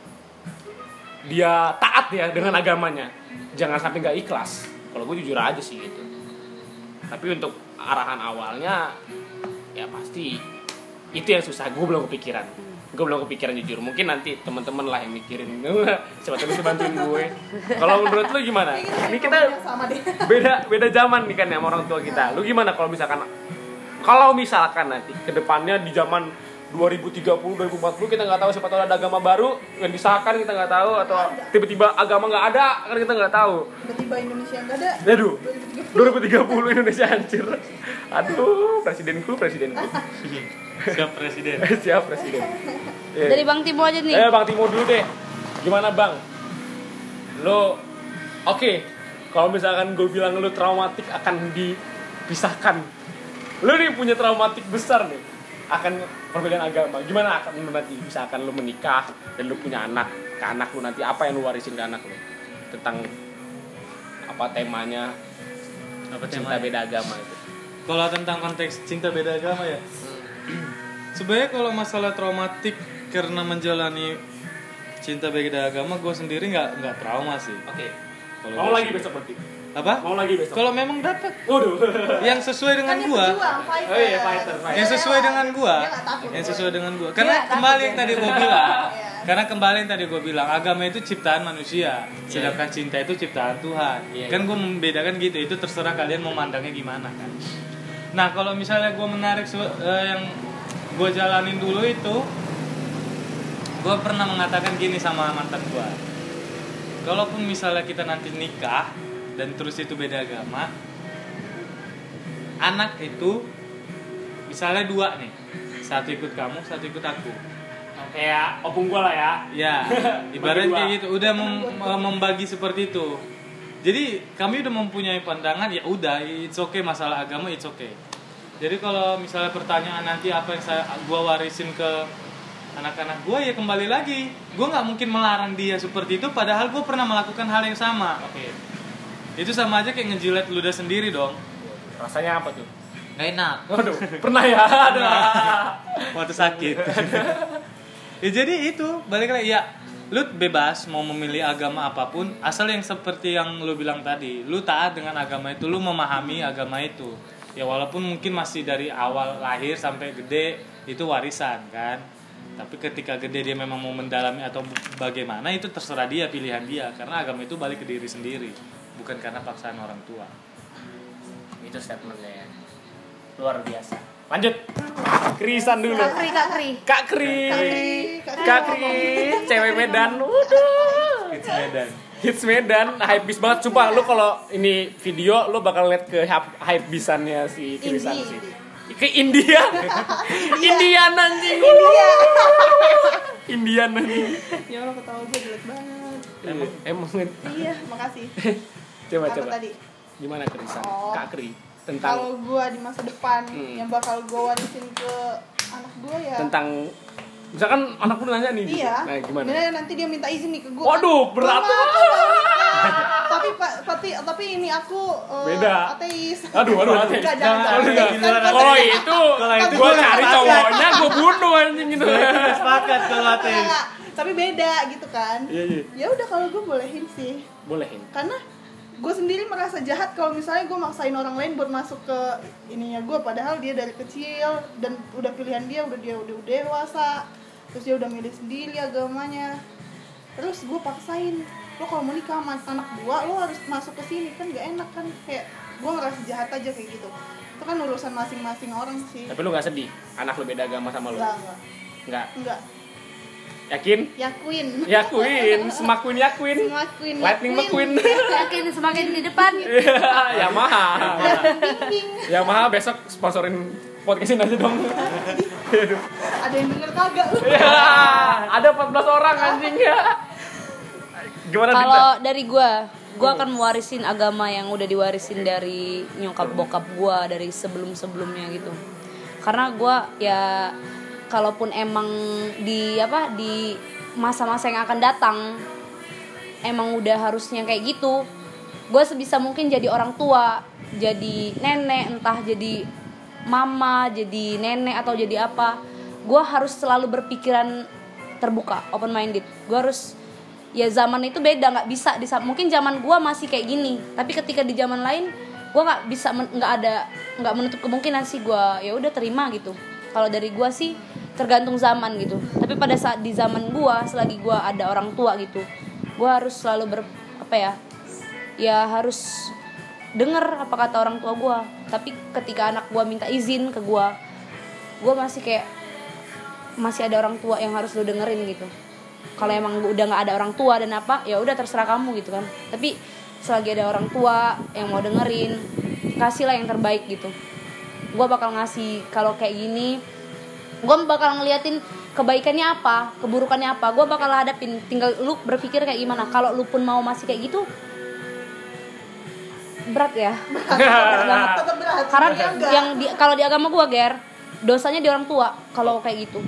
dia taat ya dengan agamanya, jangan sampai nggak ikhlas. Kalau gue jujur aja sih gitu. Tapi untuk arahan awalnya ya pasti itu yang susah. Gue belum kepikiran. Gue belum kepikiran jujur. Mungkin nanti teman-teman lah yang mikirin. Coba terus bantuin gue. Kalau menurut lu gimana? Ini kita sama deh. beda beda zaman nih kan ya sama orang tua kita. Lu gimana kalau misalkan kalau misalkan nanti kedepannya di zaman dua ribu tiga puluh, dua ribu empat puluh kita nggak tahu, siapa tahu ada agama baru yang disahkan kita nggak tahu, atau tiba-tiba agama nggak ada kan kita nggak tahu. Tiba-tiba Indonesia nggak ada. Aduh, dua ribu tiga puluh Indonesia hancur. Aduh, presidenku, presidenku. Siap presiden. Siap presiden. Eh, Dari Bang Timo aja nih. Eh, Bang Timo dulu deh. Gimana Bang? Lo, oke, kalau misalkan gue bilang lo traumatik akan dipisahkan, lo nih punya traumatik besar nih akan perbedaan agama. Gimana akan nanti misalkan lo menikah dan lo punya anak, ke anak lo nanti apa yang lo warisin ke anak lo tentang apa temanya? Apa Cinta temanya? beda agama itu. Kalau tentang konteks cinta beda agama ya, sebenarnya kalau masalah traumatik karena menjalani cinta beda agama, gue sendiri nggak nggak trauma sih. Oke. Kalau Mau gua lagi sih- besok berarti? Apa? Mau lagi besok? Kalau memang dapat Waduh. yang sesuai dengan Kan dia gua, pejuang, fighter. Oh iya, fighter, fighter. yang sesuai dengan gua, Dia nggak takut. yang sesuai dengan gua. Karena takut kembali dia. yang tadi gua bilang, Iya. karena kembali yang tadi gua bilang, agama itu ciptaan manusia, sedangkan cinta itu ciptaan Tuhan. Iya, Kan iya. gua membedakan gitu, itu terserah kalian mau mandangnya gimana kan. Nah kalau misalnya gua menarik su- eh, yang gua jalanin dulu itu, gua pernah mengatakan gini sama mantan gua. Kalaupun misalnya kita nanti nikah dan terus itu beda agama, anak itu misalnya dua nih, satu ikut kamu, satu ikut aku. Kayak opung gua lah ya. Ya, ibaratnya Bagi dua. kayak gitu, udah mem- membagi seperti itu. Jadi kami udah mempunyai pandangan, ya udah, it's okay, masalah agama it's okay. Jadi kalau misalnya pertanyaan nanti apa yang saya gua warisin ke anak-anak gua, ya kembali lagi, gua nggak mungkin melarang dia seperti itu, padahal gua pernah melakukan hal yang sama. Oke. Itu sama aja kayak ngejilat ludah sendiri dong. Rasanya apa tuh? Gak enak. Waduh, pernah ya? Ada. Waktu sakit. Ya jadi itu, balik lagi ya, lu bebas mau memilih agama apapun, asal yang seperti yang lu bilang tadi, lu taat dengan agama itu, lu memahami agama itu. Ya walaupun mungkin masih dari awal lahir sampai gede itu warisan kan. Tapi ketika gede dia memang mau mendalami atau bagaimana, itu terserah dia, pilihan dia, karena agama itu balik ke diri sendiri, bukan karena paksaan orang tua. Itu statementnya ya. Luar biasa. Lanjut. Krisan dulu. Kak Kri, Kak Kri. Kak Kri. Kak Kri. Kak Kri. Cewek Medan. Waduh. It's Medan. Hits Medan, hype bis banget. Sumpah lu kalau ini video lu bakal lihat ke hype, hype bisannya si Krisan Indie, sih. indie. Ke India. Indian anjing. Iya. Indian anjing. Ya Allah, ketawa gue jelek banget. Emang emang Iya, makasih. coba Apa coba. tadi? Gimana Krisan? Oh. Kak Kri tentang Kalau gue di masa depan Hmm. yang bakal gue warisin ke anak gue ya. tentang misalkan anakku nanya nih. Iya. Nah, gimana? Gimana nanti dia minta izin nih ke gue. Waduh, berat. Mama, aku mau nikah. tapi pak tapi tapi ini aku uh, Beda. ateis. Aduh, aduh, ateis. Enggak, jangan, Jangan, jangan. jangan, Kan jangan. konsep- Kalau itu, Kalau itu gue gua cari sepakat. cowoknya, gue bunuh anjing gitu. Kita sepakat kalau ateis. Enggak, tapi beda gitu kan. Iya, iya. Ya udah kalau gue bolehin sih. Bolehin. Karena gue sendiri merasa jahat kalau misalnya gue maksain orang lain buat masuk ke ininya gue, padahal dia dari kecil dan udah pilihan dia, udah dia udah dewasa, terus dia udah milih sendiri agamanya, terus gue paksain lo kalau mau nikah sama anak gua lo harus masuk ke sini, kan gak enak kan, kayak gue ngerasa jahat aja kayak gitu. Itu kan urusan masing-masing orang sih. Tapi lu gak sedih? Anak lu beda agama sama lu? Enggak, enggak, Enggak. enggak. Yakin? Yakuin. Yakuin, semakuin yakuin. Semakin Lightning McQueen. Yakin semakin di depan. Yamaha. Bimbing. Yamaha besok sponsorin podcastin aja dong. Ada yang denger kagak lu? Ya, ada empat belas orang anjing ya. Gimana Dinda? Kalau dari gua, gua akan mewarisin agama yang udah diwarisin dari nyokap bokap gua dari sebelum-sebelumnya gitu. Karena gua ya kalaupun emang di apa di masa-masa yang akan datang emang udah harusnya kayak gitu, gua sebisa mungkin jadi orang tua, jadi nenek, entah jadi mama, jadi nenek atau jadi apa, gua harus selalu berpikiran terbuka, open minded. Gua harus, ya zaman itu beda, nggak bisa di mungkin zaman gue masih kayak gini, tapi ketika di zaman lain gue nggak bisa, nggak ada, nggak menutup kemungkinan sih gue ya udah terima gitu. Kalau dari gue sih tergantung zaman gitu, tapi pada saat di zaman gue selagi gue ada orang tua gitu, gue harus selalu ber apa ya ya harus denger apa kata orang tua gue. Tapi ketika anak gue minta izin ke gue, gue masih kayak masih ada orang tua yang harus lo dengerin gitu. Kalau emang udah nggak ada orang tua dan apa, ya udah terserah kamu gitu kan. Tapi selagi ada orang tua yang mau dengerin, kasihlah yang terbaik gitu. Gue bakal ngasih, kalau kayak gini gue bakal ngeliatin kebaikannya apa, keburukannya apa, gue bakal hadapin. Tinggal lu berpikir kayak gimana. Kalau lu pun mau masih kayak gitu, berat ya. Berat banget. Tetap berat. Karena Dia enggak. yang di, kalau di agama gue ger, dosanya di orang tua kalau kayak gitu.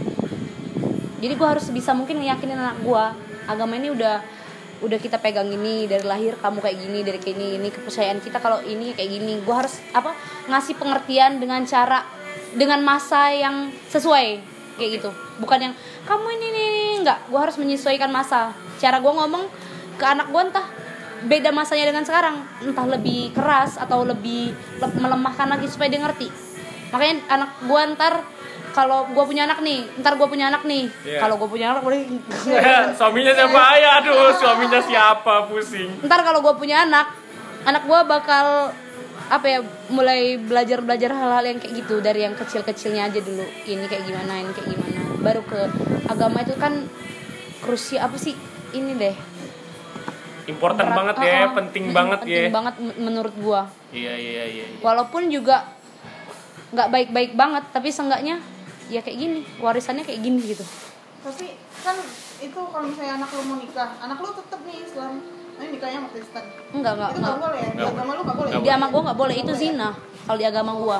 Jadi gue harus bisa mungkin ngeyakinin anak gue, agama ini udah udah kita pegang ini dari lahir, kamu kayak gini, dari kayak ini, ini kepercayaan kita kalau ini kayak gini. Gue harus apa ngasih pengertian dengan cara, dengan masa yang sesuai kayak gitu. Bukan yang kamu ini ini, ini. Enggak. Gue harus menyesuaikan masa. Cara gue ngomong ke anak gue entah beda masanya dengan sekarang, entah lebih keras atau lebih le- melemahkan lagi supaya dia ngerti. Makanya anak gue ntar kalau gue punya anak nih, ntar gue punya anak nih. Yeah. Kalau gue punya anak boleh. Suaminya siapa ya? Aduh, suaminya siapa? Pusing. Ntar kalau gue punya anak, anak gue bakal apa ya, mulai belajar belajar hal-hal yang kayak gitu dari yang kecil-kecilnya aja dulu. Ini kayak gimana, ini kayak gimana. Baru ke agama itu kan krusial apa sih? Ini deh. Important Berat. banget ya, Uh-uh. penting Mm-mm, banget penting ya. banget m- menurut gue. Iya, iya, iya. iya. Walaupun juga nggak baik-baik banget, tapi seenggaknya ya kayak gini, warisannya kayak gini gitu. Tapi kan itu kalau misalnya anak lu mau nikah, anak lu tetap nih Islam, ini nikahnya sama Kristen. Enggak, enggak, Itu nggak enggak. boleh ya? Di Nggak agama lu nggak boleh. Di agama gue nggak boleh, itu zina. Kalau di agama gue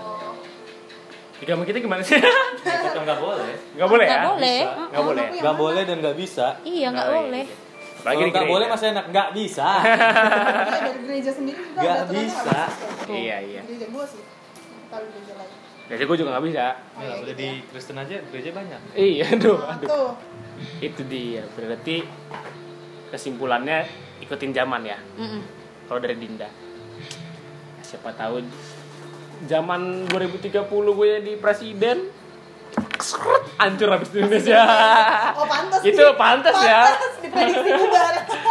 Di agama kita gimana sih? Itu nggak boleh. Nggak boleh ya? nggak boleh. Bisa. Uh-uh. Nggak boleh. Yang Nggak mana? boleh dan nggak bisa. Iya nggak Oh, iya. boleh. Apalagi Kalau di nggak gereja. boleh masih enak, nggak bisa. Iya, dari gereja sendiri juga Nggak ada aturannya bisa. nggak bisa. Tuh, Iya, iya. Gereja gua sih. Tahu gereja lain. Jadi gue juga nggak bisa. Oh, iya, Nah, udah gitu di ya. Kristen aja gereja banyak. Iya, aduh, Nah, aduh. tuh. Itu dia. Berarti kesimpulannya ikutin zaman ya. Mm-mm. Kalau dari Dinda. Siapa tahu zaman dua ribu tiga puluh gue jadi presiden. Hancur habis di Indonesia. Oh, pantas Itu nih. pantas ya. Pantas diprediksi juga.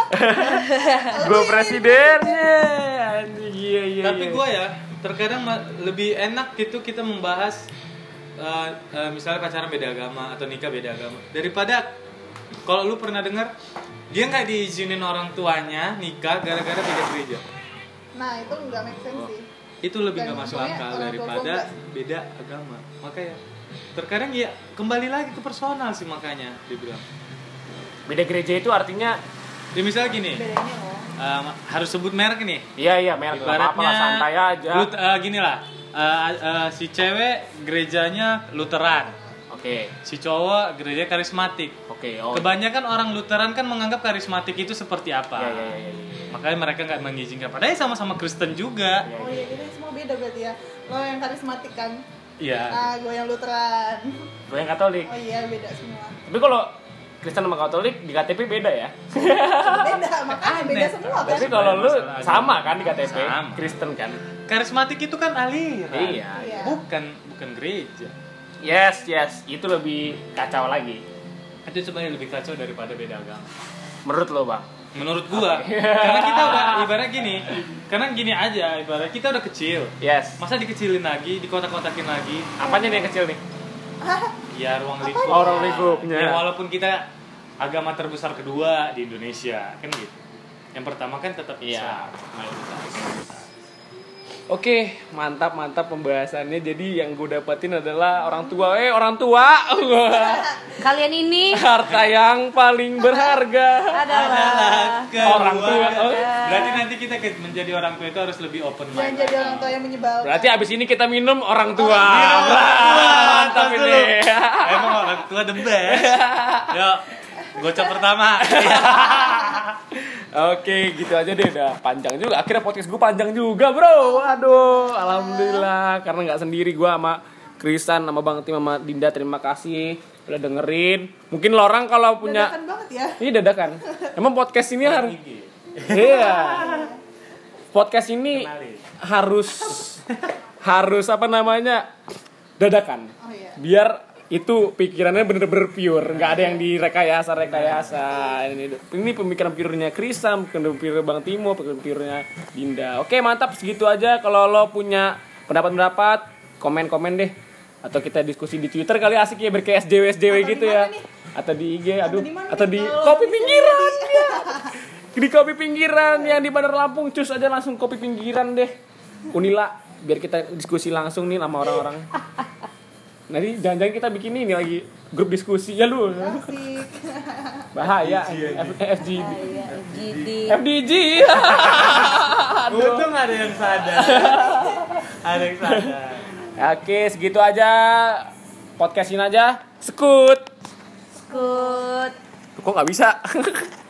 Gue presidennya. Anjing, iya, iya. Tapi iya. gue ya terkadang ma- lebih enak gitu kita membahas uh, uh, misalnya pacaran beda agama atau nikah beda agama daripada kalau lu pernah dengar dia nggak diizinin orang tuanya nikah gara-gara beda gereja. Nah, itu nggak make sense sih. Itu lebih Dan nggak masuk untungnya akal orang tua daripada gua nggak. beda agama. Makanya terkadang ya kembali lagi ke personal sih, makanya dibilang. Beda gereja itu artinya Ya misalnya gini, Bedanya loh. um, harus sebut merek nih. iya iya merek nggak apa-apa lah, santai aja. Lu uh, gini lah, uh, uh, si cewek gerejanya Lutheran, Oke. Oke. Si cowok gereja karismatik. Oke. Oh. Kebanyakan orang Lutheran kan menganggap karismatik itu seperti apa. Ya, ya, ya, ya, ya. Makanya mereka nggak mengizinkan. Padahal sama-sama Kristen juga. Oh iya, jadi semua beda berarti ya. Lo yang karismatik kan? Iya. Ah, gue yang Lutheran. Gue yang Katolik. Oh iya, beda semua. Tapi kalau Kristen sama Katolik di K T P beda ya. Beda, makanya beda semua kan. Tapi kalau lu sama kan di K T P, Sama. Kristen kan. Karismatik itu kan aliran. Iya. Iya. Bukan bukan gereja. Yes, yes, itu lebih kacau lagi. Itu sebenarnya lebih kacau daripada beda agama. Menurut lo, Bang? Menurut gua, karena kita udah ibarat gini, karena gini aja, ibarat kita udah kecil. Yes. Masa dikecilin lagi, dikotak-kotakin lagi? Apanya nih yang kecil nih? Ya ruang lingkup. Oh, ruang lingkupnya. Ya walaupun kita agama terbesar kedua di Indonesia, kan gitu. Yang pertama kan tetap Iya. Islam, mayoritas. Oke, mantap mantap pembahasannya. Jadi yang gue dapetin adalah orang tua. Eh, orang tua. Kalian ini Harta yang paling berharga. adalah Orang tua. Oh. Berarti nanti kita ke- menjadi orang tua itu harus lebih open Jangan mind. jadi orang tua yang menyebalkan. Berarti abis ini kita minum orang tua. Minum orang tua. Mantap Tos ini. dulu. Emang orang tua the best. Yuk, gocap pertama. Oke, gitu aja deh. Udah panjang juga. Akhirnya podcast gue panjang juga, bro. Aduh, alhamdulillah. Karena nggak sendiri gue sama Krisan, sama Bang Tim, sama Dinda. Terima kasih udah dengerin. Mungkin lo orang kalau punya Dadakan banget ya. ini dadakan. Emang podcast ini harus iya. Podcast ini Kenalin. harus harus apa namanya? Dadakan. Oh iya. Biar itu pikirannya bener-bener pure, nggak ada yang direkayasa-rekayasa. Ini ini pemikiran pure-nya Krisam, pemikiran pure Bang Timo, pemikiran pure-nya Dinda. Oke, mantap, segitu aja. Kalau lo punya pendapat-pendapat, komen-komen deh. Atau kita diskusi di Twitter kali, asik ya, berkayak S J W S J W Atau gitu di ya. mana nih? Atau di I G, aduh, di mana atau nih? di Kalau kopi di pinggiran ya. Di kopi pinggiran yang di Bandar Lampung, cus aja langsung kopi pinggiran deh. Unila, biar kita diskusi langsung nih sama orang-orang. Nanti jangan-jangan kita bikin ini lagi grup diskusi ya lu. Asik. Bahaya F- F G D. Iya, G D. F D G. Untung ada yang sadar. Ada yang sadar. Oke, segitu aja. Podcastin aja. Sekut. Skut. Kok nggak bisa?